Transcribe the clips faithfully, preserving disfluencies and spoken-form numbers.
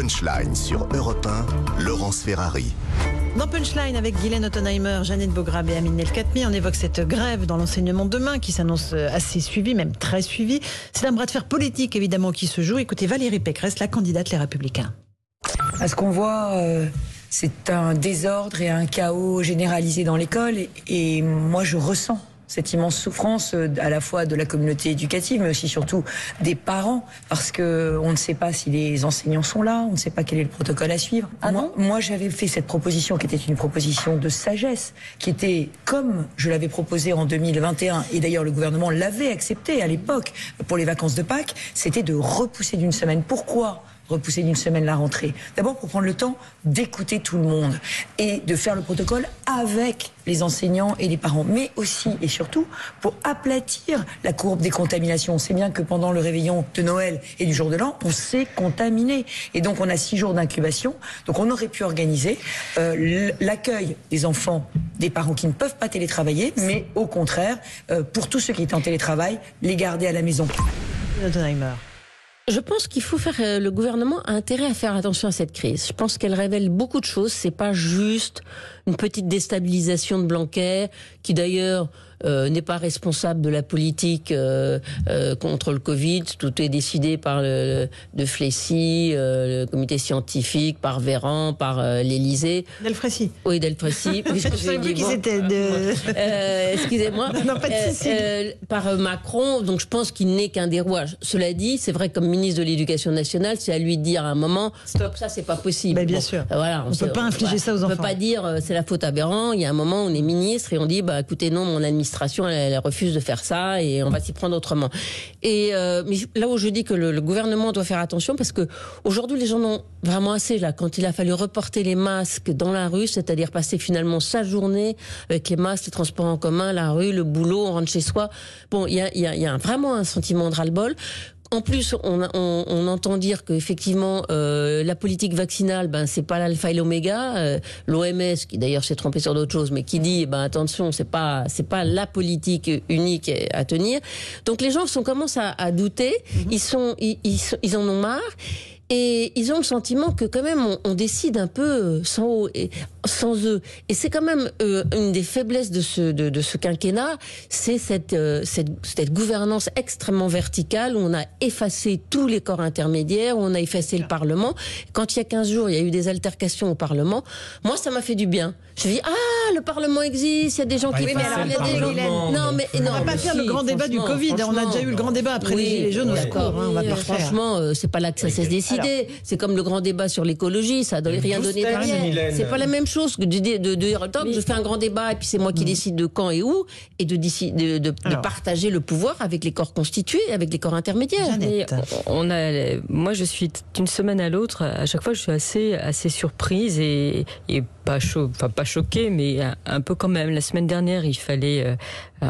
Punchline sur Europe un, Laurence Ferrari. Dans Punchline, avec Guylaine Ottenheimer, Jeannette Bograb et Amine El-Khatmi, on évoque cette grève dans l'enseignement demain qui s'annonce assez suivie, même très suivie. C'est un bras de fer politique évidemment qui se joue. Écoutez Valérie Pécresse, la candidate Les Républicains. À ce qu'on voit, euh, c'est un désordre et un chaos généralisé dans l'école et, et moi je ressens cette immense souffrance à la fois de la communauté éducative, mais aussi surtout des parents, parce que on ne sait pas si les enseignants sont là, on ne sait pas quel est le protocole à suivre. Ah moi, moi, j'avais fait cette proposition qui était une proposition de sagesse, qui était comme je l'avais proposée en deux mille vingt et un, et d'ailleurs le gouvernement l'avait accepté à l'époque pour les vacances de Pâques, c'était de repousser d'une semaine. Pourquoi repousser d'une semaine la rentrée? D'abord pour prendre le temps d'écouter tout le monde et de faire le protocole avec les enseignants et les parents, mais aussi et surtout pour aplatir la courbe des contaminations. On sait bien que pendant le réveillon de Noël et du jour de l'an, on s'est contaminé et donc on a six jours d'incubation. Donc on aurait pu organiser euh, l'accueil des enfants, des parents qui ne peuvent pas télétravailler, mais au contraire, euh, pour tous ceux qui étaient en télétravail, les garder à la maison. Ottenheimer. Je pense qu'il faut faire, euh, le gouvernement a intérêt à faire attention à cette crise. Je pense qu'elle révèle beaucoup de choses. C'est pas juste une petite déstabilisation de Blanquer, qui d'ailleurs euh, n'est pas responsable de la politique euh, euh, contre le Covid. Tout est décidé par le, de Flecy, euh, le comité scientifique, par Véran, par euh, l'Élysée. Delfrécy. Oui, Delfrécy. Je ne savais plus qui c'était. De... Euh, excusez-moi. Non, pas de souci. Euh, euh, par Macron. Donc je pense qu'il n'est qu'un des rouages. Cela dit, c'est vrai, comme ministre de l'Éducation nationale, c'est à lui de dire à un moment, stop, ça c'est pas possible. Ben, bien bon, sûr. Voilà, on ne peut pas infliger ouais, ça aux on enfants. On peut pas dire euh, c'est la faute à Véran. Il y a un moment, on est ministre et on dit, bah écoutez, non, mon administration, elle, elle refuse de faire ça et on va s'y prendre autrement. Et euh, mais là où je dis que le, le gouvernement doit faire attention, parce que aujourd'hui les gens en ont vraiment assez là. Quand il a fallu reporter les masques dans la rue, c'est-à-dire passer finalement sa journée avec les masques, les transports en commun, la rue, le boulot, on rentre chez soi. Bon, il y a, il y a, il y a vraiment un sentiment de ras-le-bol. En plus, on, on, on entend dire qu'effectivement, euh, la politique vaccinale, ben c'est pas l'alpha et l'oméga. Euh, L'O M S, qui d'ailleurs s'est trompé sur d'autres choses, mais qui dit, ben attention, c'est pas, c'est pas la politique unique à tenir. Donc les gens sont commencent à, à douter. Mm-hmm. Ils sont, ils, ils, ils en ont marre. Et ils ont le sentiment que quand même on, on décide un peu sans, sans eux. Et c'est quand même euh, une des faiblesses de ce, de, de ce quinquennat, c'est cette, euh, cette, cette gouvernance extrêmement verticale où on a effacé tous les corps intermédiaires, où on a effacé le Parlement. Quand il y a quinze jours, il y a eu des altercations au Parlement. Moi, ça m'a fait du bien. Je me dis, ah, le Parlement existe, il y a des gens qui... Oui, mais alors, il y a des gens... Non, mais non, on va pas faire le grand débat du Covid. On a déjà eu le grand débat après oui, les Gilets jaunes. D'accord, hein, on va pas refaire. Franchement, euh, c'est pas là que ça s'est décidé. Alors, c'est comme le grand débat sur l'écologie, ça n'a rien donné derrière. C'est pas la même chose que de dire, de, de, de, de, je fais un grand débat et puis c'est moi qui mmh. décide de quand et où, et de, de, de, de partager le pouvoir avec les corps constitués, avec les corps intermédiaires. Mais on a, moi, je suis d'une semaine à l'autre, à chaque fois, je suis assez, assez surprise et, et pas, cho enfin, pas choquée, mais un, un peu quand même. La semaine dernière, il fallait, euh, euh,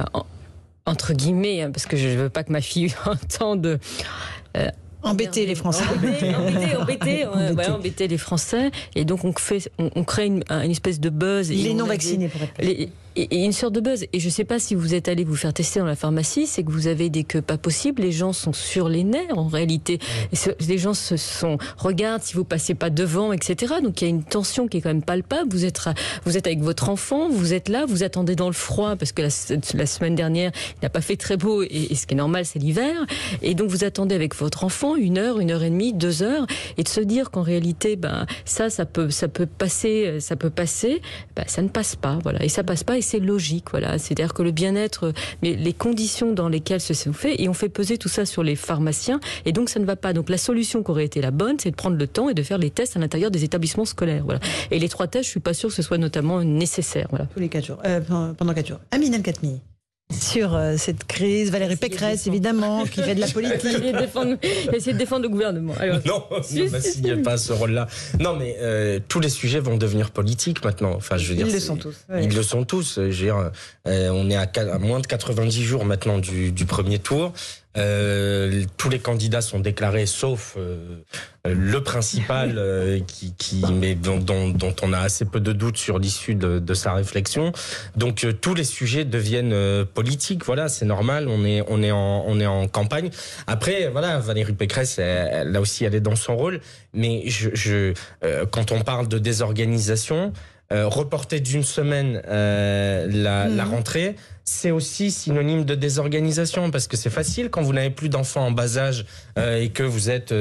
entre guillemets, hein, parce que je ne veux pas que ma fille entende... Euh, Embêter les Français. Embêter, embêter, embêter, embêter. Ouais, embêter les Français. Et donc, on, fait, on, on crée une, une espèce de buzz. Les et non vaccinés, pour être les, et, et une sorte de buzz. Et je ne sais pas si vous êtes allé vous faire tester dans la pharmacie, c'est que vous avez des queues pas possibles. Les gens sont sur les nerfs, en réalité. Et ce, les gens se sont, regardent si vous passez pas devant, et cetera. Donc, il y a une tension qui est quand même palpable. Vous êtes, vous êtes avec votre enfant, vous êtes là, vous attendez dans le froid, parce que la, la semaine dernière, il n'a pas fait très beau. Et, et ce qui est normal, c'est l'hiver. Et donc, vous attendez avec votre enfant une heure, une heure et demie, deux heures, et de se dire qu'en réalité, ben, ça, ça peut, ça peut passer, ça peut passer, ben, ça ne passe pas, voilà. Et ça passe pas, et c'est logique, voilà. C'est-à-dire que le bien-être, mais les conditions dans lesquelles ce se fait, et on fait peser tout ça sur les pharmaciens, et donc ça ne va pas. Donc la solution qui aurait été la bonne, c'est de prendre le temps et de faire les tests à l'intérieur des établissements scolaires, voilà. Et les trois tests, je suis pas sûre que ce soit notamment nécessaire, voilà. Tous les quatre jours, euh, pendant quatre jours. Amine El-Khatmi. Sur euh, cette crise, Valérie Pécresse, évidemment, qui fait de la politique. Essayer de défendre, essayer de défendre le gouvernement. Alors, non, il n'y a pas ce rôle-là. Non, mais euh, tous les sujets vont devenir politiques maintenant. Enfin, je veux ils dire, le sont tous. Ouais. Ils le sont tous. Je veux dire, euh, on est à, à moins de quatre-vingt-dix jours maintenant du, du premier tour. Euh, tous les candidats sont déclarés, sauf euh, le principal, euh, qui, qui, mais dont, dont, dont on a assez peu de doutes sur l'issue de, de sa réflexion. Donc euh, tous les sujets deviennent euh, politiques. Voilà, c'est normal. On est, on est en, on est en campagne. Après, voilà, Valérie Pécresse, elle, elle, là aussi, elle est dans son rôle. Mais je, je, euh, quand on parle de désorganisation, euh, reporter d'une semaine euh, la, mmh. la rentrée, c'est aussi synonyme de désorganisation, parce que c'est facile quand vous n'avez plus d'enfants en bas âge euh, et que vous êtes,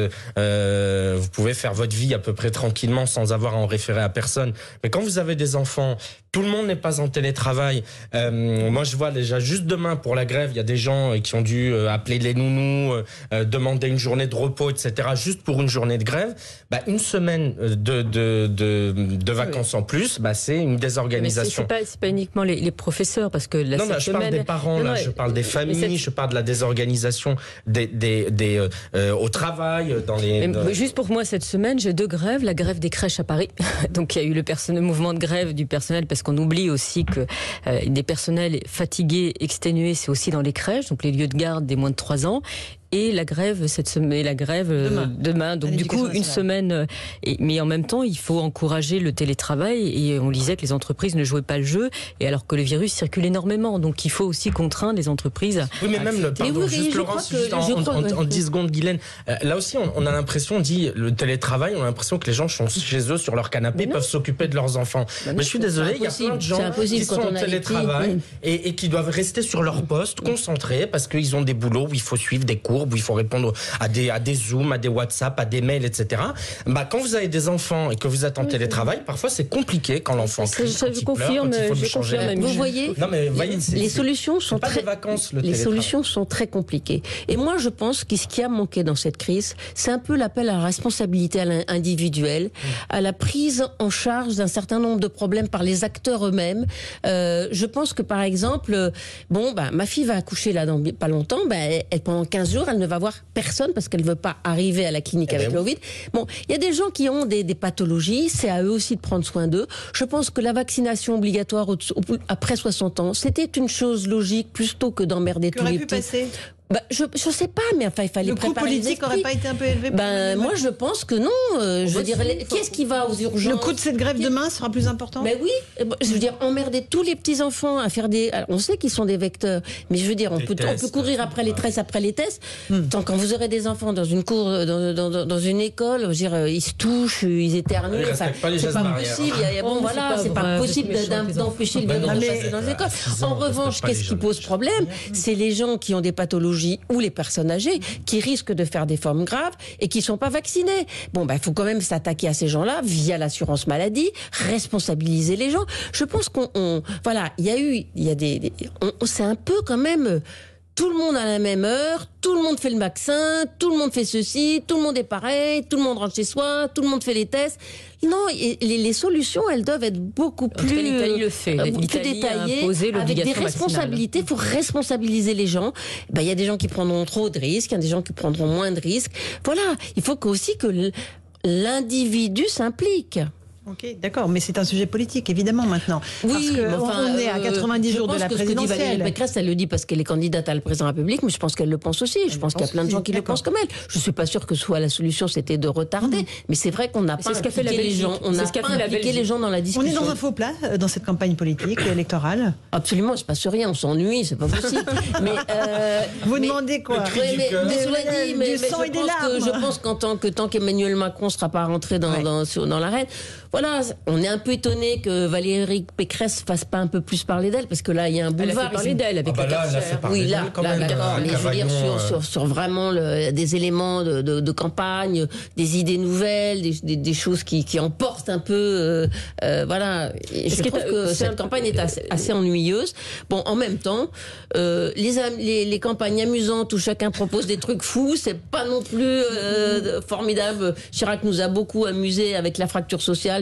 euh, vous pouvez faire votre vie à peu près tranquillement sans avoir à en référer à personne. Mais quand vous avez des enfants, tout le monde n'est pas en télétravail. Euh, moi, je vois déjà juste demain pour la grève, il y a des gens qui ont dû appeler les nounous, euh, demander une journée de repos, et cetera. Juste pour une journée de grève. Bah, une semaine de de de, de vacances oui. en plus, bah, c'est une désorganisation. Mais c'est, c'est pas c'est pas uniquement les, les professeurs, parce que la non, non, je semaine... parle des parents, non, là, non, je parle des familles, cette... je parle de la désorganisation des, des, des, euh, au travail, dans les... Mais, dans... Juste pour moi, cette semaine, j'ai deux grèves. La grève des crèches à Paris. Donc, il y a eu le, perso- le mouvement de grève du personnel, parce qu'on oublie aussi que euh, des personnels fatigués, exténués, c'est aussi dans les crèches, donc les lieux de garde des moins de trois ans. Et la grève cette semaine, la grève demain. demain. Donc du coup une semaine. Et, mais en même temps, il faut encourager le télétravail. Et on lisait que les entreprises ne jouaient pas le jeu. Et alors que le virus circule énormément, donc il faut aussi contraindre les entreprises. Oui, mais même le pardon, oui, juste Laurence, juste que, en, en, en, en dix secondes, Guylaine. Euh, là aussi, on, on a l'impression, on dit le télétravail, on a l'impression que les gens sont chez eux sur leur canapé, peuvent s'occuper de leurs enfants. Bah mais je suis désolé, il y a plein de gens qui sont en télétravail et, et qui doivent rester sur leur poste, concentrés, parce qu'ils ont des boulots où il faut suivre des cours, où il faut répondre à des, à des Zooms, à des WhatsApp, à des mails, et cetera. Bah, quand vous avez des enfants et que vous êtes en oui, télétravail, parfois c'est compliqué quand l'enfant crie, ça, quand je il confirme, pleure, quand il faut je lui changer. confirme, Vous voyez, non, mais, voyez c'est, les c'est, solutions sont pas très, des vacances, le les solutions sont très compliquées. Et moi, je pense que ce qui a manqué dans cette crise, c'est un peu l'appel à la responsabilité individuelle, mmh. à la prise en charge d'un certain nombre de problèmes par les acteurs eux-mêmes. Euh, je pense que, par exemple, bon, bah, ma fille va accoucher là dans pas longtemps, bah, elle, pendant quinze jours, elle ne va voir personne parce qu'elle ne veut pas arriver à la clinique eh avec ben le Covid. Bon, il y a des gens qui ont des, des pathologies, c'est à eux aussi de prendre soin d'eux. Je pense que la vaccination obligatoire au, au, après soixante ans, c'était une chose logique plutôt que d'emmerder tous les petits. Qu'aurait pu passer ? Bah, je je sais pas, mais enfin il fallait le préparer les esprits. Le coût politique n'aurait pas été un peu élevé pour Ben moi je pense que non. Euh, je veux dire, les, qu'est-ce qui va aux urgences ? Le coût de cette grève demain sera plus important ? Ben oui, je veux dire emmerder tous les petits enfants à faire des. Alors, on sait qu'ils sont des vecteurs, mais je veux dire on peut tests, on peut courir après les tests, après les tests. Hmm. Tant quand vous aurez des enfants dans une cour, dans dans, dans une école, je veux dire ils se touchent, ils éternuent. Ils enfin, pas c'est pas barrières. possible. Il y a, bon oh, voilà, c'est pas, pas possible d'empêcher le virus de passer dans les écoles. En revanche, qu'est-ce qui pose problème ? C'est les gens qui ont des pathologies ou les personnes âgées qui risquent de faire des formes graves et qui sont pas vaccinés. Bon, ben, il faut quand même s'attaquer à ces gens-là via l'assurance maladie, responsabiliser les gens. Je pense qu'on, on, voilà, il y a eu, il y a des, des on, c'est un peu quand même, tout le monde à la même heure, tout le monde fait le vaccin, tout le monde fait ceci, tout le monde est pareil, tout le monde rentre chez soi, tout le monde fait les tests. Non, les, les solutions, elles doivent être beaucoup plus, l'Italie le fait. Euh, L'Italie plus détaillées, avec des responsabilités. Il faut responsabiliser les gens. Ben, il y a des gens qui prendront trop de risques, il y a des gens qui prendront moins de risques. Voilà, il faut aussi que l'individu s'implique. Ok, d'accord, mais c'est un sujet politique, évidemment, maintenant. Oui, parce que enfin, on est à quatre-vingt-dix euh, jours de la présidentielle. Je pense que ce que dit Valérie Pécresse, elle le dit parce qu'elle est candidate à la présidence de la République, mais je pense qu'elle le pense aussi. Je elle pense qu'il y a plein de gens qui d'accord. le pensent comme elle. Je ne suis pas sûre que soit la solution, c'était de retarder, mmh. mais c'est vrai qu'on n'a pas ce impliqué les gens. On n'a pas impliqué les gens dans la discussion. On est dans un faux plat dans cette campagne politique électorale. Absolument, il ne se passe rien, on s'ennuie, c'est pas possible. mais euh, vous mais, demandez quoi mais, mais, mais cela dit, mais, mais je, pense que, je pense qu'en tant que tant qu'Emmanuel Macron ne sera pas rentré dans, ouais. dans, dans, dans l'arène, voilà, on est un peu étonné que Valérie Pécresse fasse pas un peu plus parler d'elle, parce que là il y a un boulevard. Elle a fait parler d'elle avec ah bah le là, elle a fait oui, là, quand là, même, d'accord. Mais je veux dire sur, sur, sur vraiment le, des éléments de, de, de campagne, des idées nouvelles, des, des, des choses qui, qui emportent un peu, euh, euh, voilà. Et je trouve que cette campagne est assez, assez ennuyeuse. Bon, en même temps, euh, les, les, les campagnes amusantes où chacun propose des trucs fous, c'est pas non plus euh, formidable. Chirac nous a beaucoup amusé avec la fracture sociale.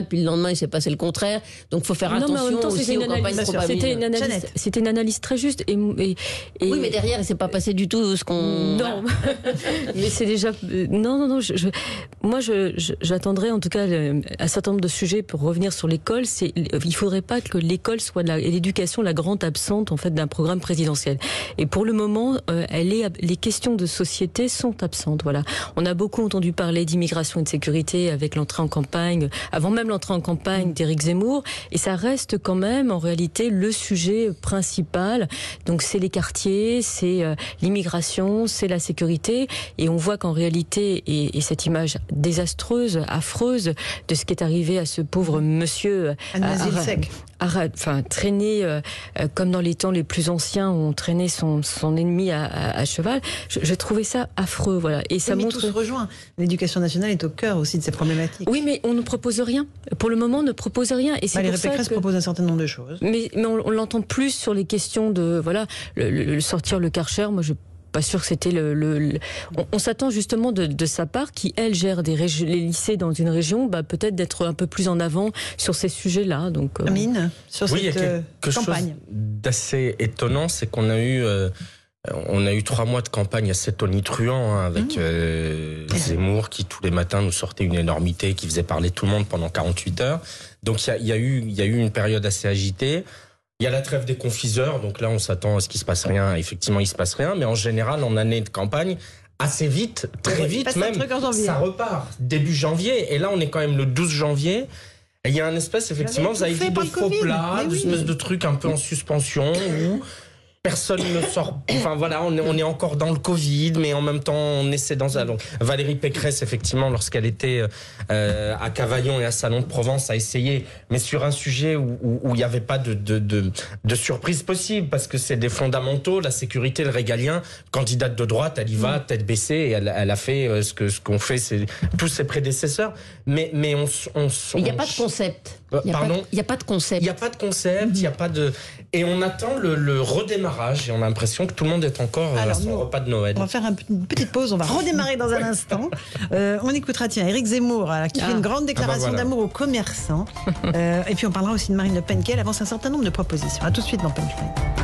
social, puis le lendemain il s'est passé le contraire. Donc faut faire non, attention mais en même temps, aussi c'était aux une campagnes analyse, probables. c'était une analyse, Jeannette. c'était une analyse très juste. Et, et, et- Oui, mais derrière il s'est pas passé du tout ce qu'on. Non, mais c'est déjà. euh, Non, non, non. Je, je- moi, je, je- j'attendrai en tout cas le- un certain nombre de sujets pour revenir sur l'école. C'est, il faudrait pas que l'école soit de la, et l'éducation la grande absente en fait d'un programme présidentiel. Et pour le moment, euh, elle est, les questions de société sont absentes. Voilà. On a beaucoup entendu parler d'immigration et de sécurité avec l'entrée en campagne, avant même l'entrée en campagne d'Éric Zemmour, et ça reste quand même en réalité le sujet principal. Donc c'est les quartiers, c'est euh, l'immigration, c'est la sécurité, et on voit qu'en réalité, et, et cette image désastreuse, affreuse de ce qui est arrivé à ce pauvre monsieur, Al-Mazil-Sek. Ara- enfin traîné euh, euh, comme dans les temps les plus anciens où on traînait son, son ennemi à, à, à cheval. Je, je trouvais ça affreux, voilà. Et ça Oui, mais montre. tout se rejoint. L'éducation nationale est au cœur aussi de ces problématiques. Oui, mais on ne propose rien. Pour le moment, on ne propose rien. Et c'est Valérie pour ça Pécresse que... propose un certain nombre de choses. Mais, mais on, on l'entend plus sur les questions de voilà le, le- le sortir le Karcher. Moi, je pas sûr que c'était le. le, le- On, on s'attend justement de, de sa part, qui elle gère des régi- les lycées dans une région, bah, peut-être d'être un peu plus en avant sur ces sujets-là. Donc. euh, Amine, sur Oui, il y a cette euh, quelque chose campagne. d'assez étonnant, c'est qu'on a eu, euh, on a eu trois mois de campagne assez tonitruant hein, avec Mmh. euh, Zemmour qui tous les matins nous sortait une énormité, qui faisait parler tout le monde pendant quarante-huit heures. Donc il y a, il y a eu, il y a eu une période assez agitée. Il y a la trêve des confiseurs, donc là on s'attend à ce qu'il se passe rien. Effectivement, il se passe rien, mais en général, en année de campagne, assez vite, très Il vite passe un même, truc en janvier. ça repart début janvier. Et là, on est quand même le douze janvier. Et il y a un espèce, effectivement, vous avez étouffé dit, de par le faux Covid. plat, Mais de oui. espèce de truc un peu en suspension où personne ne sort. Enfin voilà, on est, on est encore dans le Covid, mais en même temps, on essaie dans un. Donc, Valérie Pécresse, effectivement, lorsqu'elle était euh, à Cavaillon et à Salon de Provence, a essayé, mais sur un sujet où où- où il n'y avait pas de, de, de, de surprise possible, parce que c'est des fondamentaux, la sécurité, le régalien. Candidate de droite, elle y va, tête baissée, et elle, elle a fait euh, ce que ce qu'ont fait ses, tous ses prédécesseurs. Mais, mais on, s- on, s- Il n'y a on pas de ch- concept. Euh, Il n'y a, pas de- pardon il y a pas de concept. il n'y a pas de concept, il n'y a pas de. Et on attend le, le redémarrage et on a l'impression que tout le monde est encore euh, Alors, à son nous, repas de Noël. On va faire un- une petite pause, on va redémarrer dans un instant. Euh, on écoutera, tiens, Éric Zemmour, euh, qui fait une grande déclaration Ah bah voilà. d'amour aux commerçants. Euh, et puis on parlera aussi de Marine Le Pen, qui elle avance un certain nombre de propositions. A tout de suite dans Punchline.